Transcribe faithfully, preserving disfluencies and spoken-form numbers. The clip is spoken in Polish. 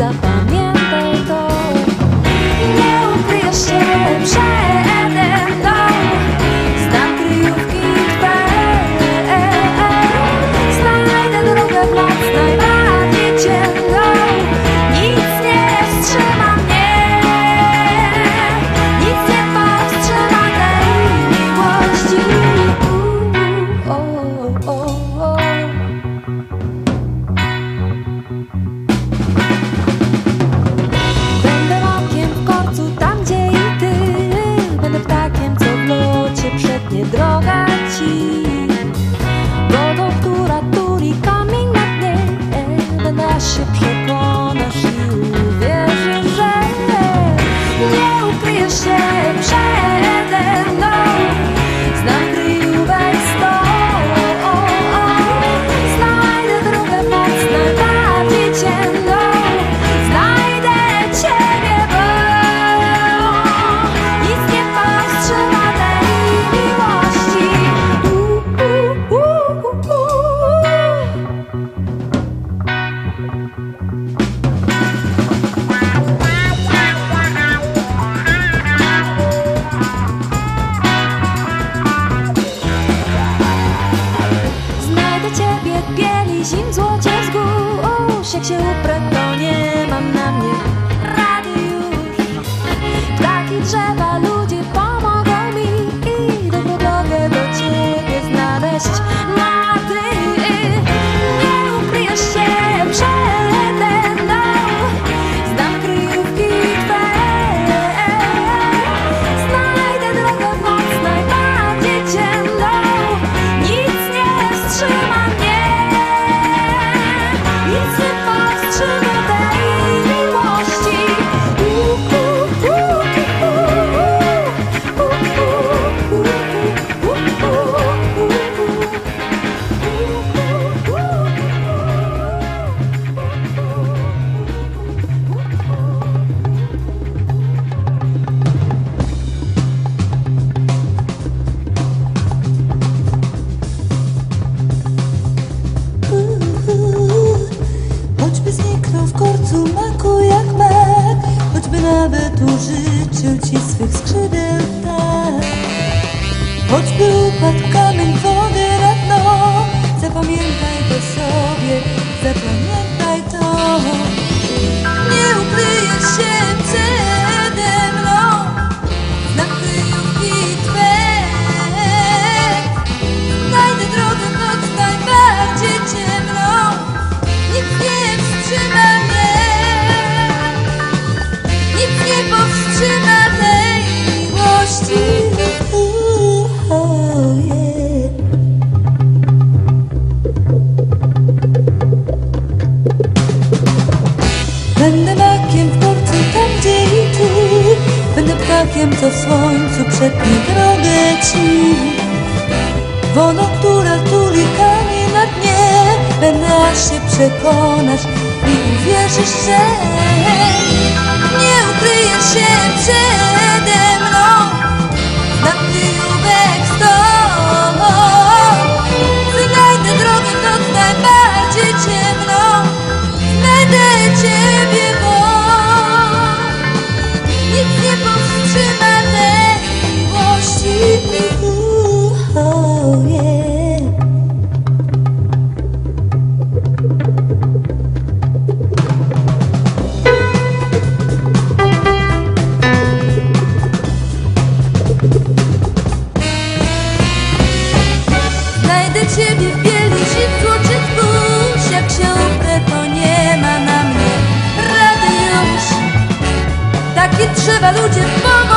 zapamiętaj to. Nie ukryjesz się przede mną, znam kryjówki twe. Znajdę drogę w noc najbardziej ciemną, nic nie wstrzyma mnie, nic nie powstrzyma tej miłości. O, o, o. Będę okiem w korcu tam, gdzie i ty. Będę ptakiem, co w locie przetnie droga ci. Wodą, która tuli kamień na dnie. Będę aż się przekonasz i uwierzysz, że nie ukryjesz się przede mną. Znam kryjówek sto. Znajdę drogę w noc najbardziej ciemną. Znajdę ciebie, bo nic nie powstrzyma tej miłości. U, u, u, u, u. Znajdę ciebie w bieli, zim, złocie, wzgórz. Jak się uprę, to nie mam na mnie rady już. Ptaki, drzewa, ludzie pomogą mi i dobrą drogę do ciebie znaleźć. No a ty nie ukryjesz się przede mną. Znam kryjówki twe. Znajdę drogę w noc najbardziej ciemną. Nic nie wstrzyma mnie, nic nie powstrzyma tej miłości. U, u, u, u, u, u, u, u, u, u. Choćby zniknął w korcu maku jak mak, choćby nawet użyczył ci swych skrzydeł tak, choćby upadł kamień wody na dno, zapamiętaj to sobie, zapamiętaj to. Nie ukryjesz się przede mną, znam kryjówki twe. Znajdę drogę w noc najbardziej ciemną. Nic nie wstrzyma mnie, nic nie powstrzyma tej miłości. Uh, oh, yeah. Będę makiem w korcu tam, gdzie i ty. Będę ptakiem, co w słońcu przetnie drogę ci. Wodą, która tuli kamień na dnie. Będę aż się przekonasz i uwierzysz, że nie ukryjesz się przede mną. Znam kryjówek sto. Znajdę drogę w noc najbardziej ciemną. Znajdę ciebie, bo nic nie powstrzyma tej miłości. Uh, oh, yeah. Znajdę ciebie w bieli, zim, złocie, wzgórz. Jak się uprę, to nie ma na mnie rady już. Takie drzewa, ludzie pomogą.